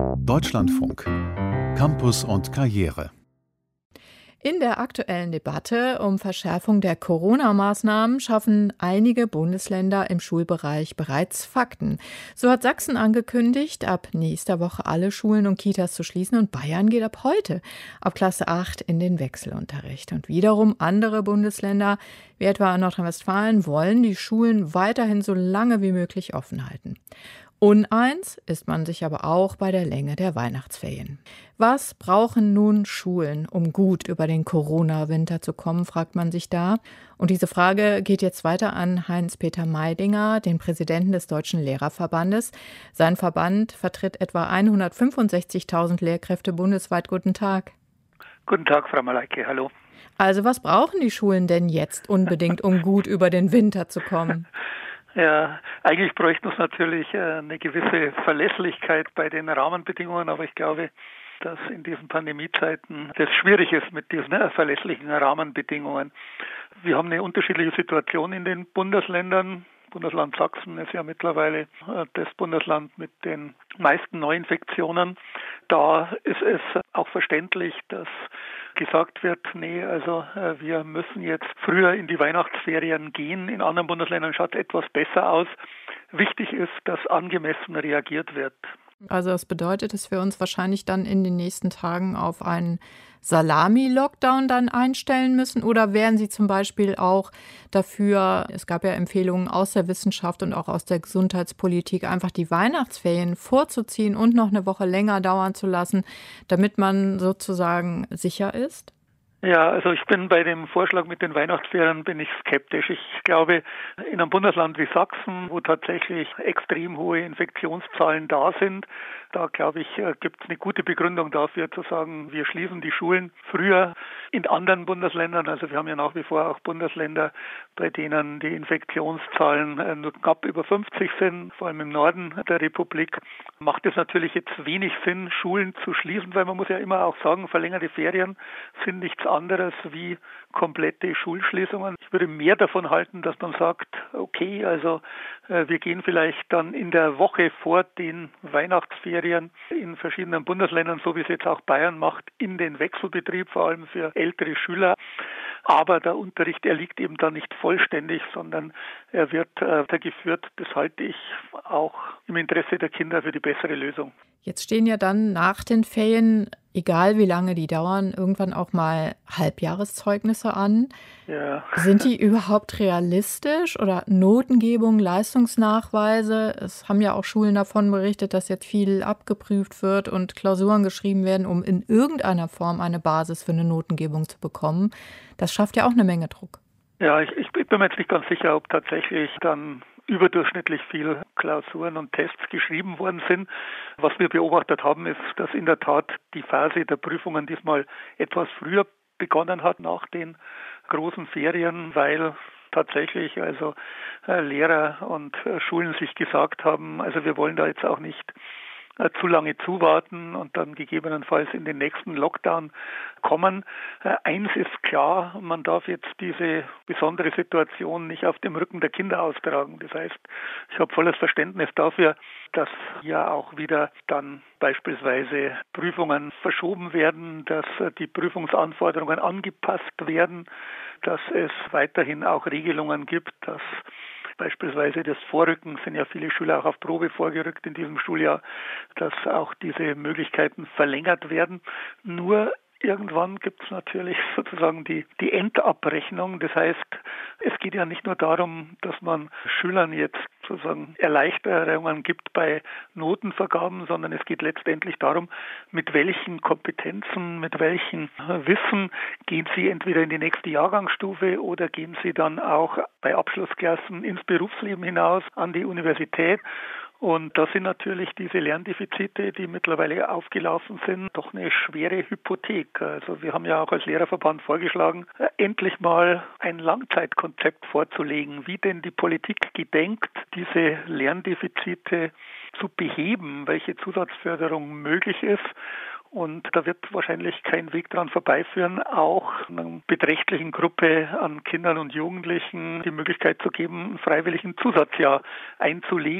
Deutschlandfunk. Campus und Karriere. In der aktuellen Debatte um Verschärfung der Corona-Maßnahmen schaffen einige Bundesländer im Schulbereich bereits Fakten. So hat Sachsen angekündigt, ab nächster Woche alle Schulen und Kitas zu schließen, und Bayern geht ab heute ab Klasse 8 in den Wechselunterricht. Und wiederum andere Bundesländer, wie etwa Nordrhein-Westfalen, wollen die Schulen weiterhin so lange wie möglich offen halten. Uneins ist man sich aber auch bei der Länge der Weihnachtsferien. Was brauchen nun Schulen, um gut über den Corona-Winter zu kommen, fragt man sich da. Und diese Frage geht jetzt weiter an Heinz-Peter Meidinger, den Präsidenten des Deutschen Lehrerverbandes. Sein Verband vertritt etwa 165.000 Lehrkräfte bundesweit. Guten Tag. Guten Tag, Frau Malaike, hallo. Also was brauchen die Schulen denn jetzt unbedingt, um gut über den Winter zu kommen? Ja, eigentlich bräuchten es natürlich eine gewisse Verlässlichkeit bei den Rahmenbedingungen, aber ich glaube, dass in diesen Pandemiezeiten das schwierig ist mit diesen verlässlichen Rahmenbedingungen. Wir haben eine unterschiedliche Situation in den Bundesländern. Bundesland Sachsen ist ja mittlerweile das Bundesland mit den meisten Neuinfektionen. Da ist es auch verständlich, dass gesagt wird, wir müssen jetzt früher in die Weihnachtsferien gehen. In anderen Bundesländern schaut es etwas besser aus. Wichtig ist, dass angemessen reagiert wird. Also das bedeutet, dass wir uns wahrscheinlich dann in den nächsten Tagen auf einen Salami-Lockdown dann einstellen müssen? Oder wären Sie zum Beispiel auch dafür, es gab ja Empfehlungen aus der Wissenschaft und auch aus der Gesundheitspolitik, einfach die Weihnachtsferien vorzuziehen und noch eine Woche länger dauern zu lassen, damit man sozusagen sicher ist? Ja, also ich bin bei dem Vorschlag mit den Weihnachtsferien bin ich skeptisch. Ich glaube, in einem Bundesland wie Sachsen, wo tatsächlich extrem hohe Infektionszahlen da sind, da glaube ich, gibt es eine gute Begründung dafür zu sagen, wir schließen die Schulen früher. In anderen Bundesländern, also wir haben ja nach wie vor auch Bundesländer, bei denen die Infektionszahlen nur knapp über 50 sind, vor allem im Norden der Republik, macht es natürlich jetzt wenig Sinn, Schulen zu schließen, weil man muss ja immer auch sagen, verlängerte Ferien sind nichts anderes wie komplette Schulschließungen. Ich würde mehr davon halten, dass man sagt, okay, also wir gehen vielleicht dann in der Woche vor den Weihnachtsferien in verschiedenen Bundesländern, so wie es jetzt auch Bayern macht, in den Wechselbetrieb, vor allem für ältere Schüler. Aber der Unterricht erliegt eben dann nicht vollständig, sondern er wird weitergeführt. Das halte ich auch im Interesse der Kinder für die bessere Lösung. Jetzt stehen ja dann nach den Ferien, egal wie lange die dauern, irgendwann auch mal Halbjahreszeugnisse an. Ja. Sind die überhaupt realistisch oder Notengebung, Leistungsnachweise? Es haben ja auch Schulen davon berichtet, dass jetzt viel abgeprüft wird und Klausuren geschrieben werden, um in irgendeiner Form eine Basis für eine Notengebung zu bekommen. Das schafft ja auch eine Menge Druck. Ja, ich bin mir jetzt nicht ganz sicher, ob tatsächlich dann überdurchschnittlich viel Klausuren und Tests geschrieben worden sind. Was wir beobachtet haben, ist, dass in der Tat die Phase der Prüfungen diesmal etwas früher begonnen hat nach den großen Ferien, weil tatsächlich Lehrer und Schulen sich gesagt haben, also wir wollen da jetzt auch nicht zu lange zuwarten und dann gegebenenfalls in den nächsten Lockdown kommen. Eins ist klar, man darf jetzt diese besondere Situation nicht auf dem Rücken der Kinder austragen. Das heißt, ich habe volles Verständnis dafür, dass ja auch wieder dann beispielsweise Prüfungen verschoben werden, dass die Prüfungsanforderungen angepasst werden, dass es weiterhin auch Regelungen gibt, dass beispielsweise das Vorrücken, sind ja viele Schüler auch auf Probe vorgerückt in diesem Schuljahr, dass auch diese Möglichkeiten verlängert werden. Nur irgendwann gibt es natürlich sozusagen die Endabrechnung. Das heißt, es geht ja nicht nur darum, dass man Schülern jetzt sozusagen Erleichterungen gibt bei Notenvergaben, sondern es geht letztendlich darum, mit welchen Kompetenzen, mit welchem Wissen gehen sie entweder in die nächste Jahrgangsstufe oder gehen sie dann auch bei Abschlussklassen ins Berufsleben hinaus, an die Universität. Und da sind natürlich diese Lerndefizite, die mittlerweile aufgelaufen sind, doch eine schwere Hypothek. Also wir haben ja auch als Lehrerverband vorgeschlagen, endlich mal ein Langzeitkonzept vorzulegen, wie denn die Politik gedenkt, diese Lerndefizite zu beheben, welche Zusatzförderung möglich ist. Und da wird wahrscheinlich kein Weg dran vorbeiführen, auch einer beträchtlichen Gruppe an Kindern und Jugendlichen die Möglichkeit zu geben, ein freiwilligen Zusatzjahr einzulegen.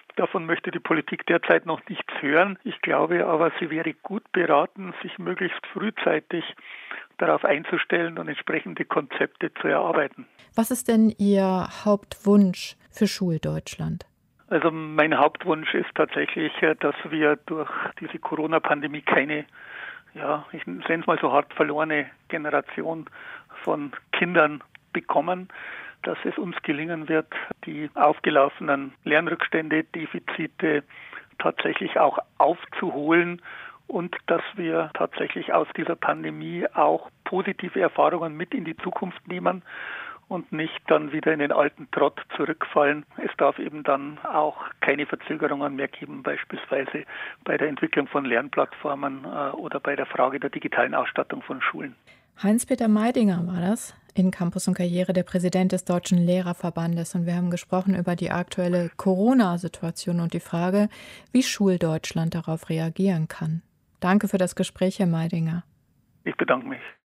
Davon möchte die Politik derzeit noch nichts hören. Ich glaube aber, sie wäre gut beraten, sich möglichst frühzeitig darauf einzustellen und entsprechende Konzepte zu erarbeiten. Was ist denn Ihr Hauptwunsch für Schuldeutschland? Also mein Hauptwunsch ist tatsächlich, dass wir durch diese Corona-Pandemie keine, ich nenne es mal so hart, verlorene Generation von Kindern bekommen, dass es uns gelingen wird, die aufgelaufenen Lernrückstände, Defizite tatsächlich auch aufzuholen und dass wir tatsächlich aus dieser Pandemie auch positive Erfahrungen mit in die Zukunft nehmen und nicht dann wieder in den alten Trott zurückfallen. Es darf eben dann auch keine Verzögerungen mehr geben, beispielsweise bei der Entwicklung von Lernplattformen oder bei der Frage der digitalen Ausstattung von Schulen. Heinz-Peter Meidinger war das, in Campus und Karriere, der Präsident des Deutschen Lehrerverbandes. Und wir haben gesprochen über die aktuelle Corona-Situation und die Frage, wie Schuldeutschland darauf reagieren kann. Danke für das Gespräch, Herr Meidinger. Ich bedanke mich.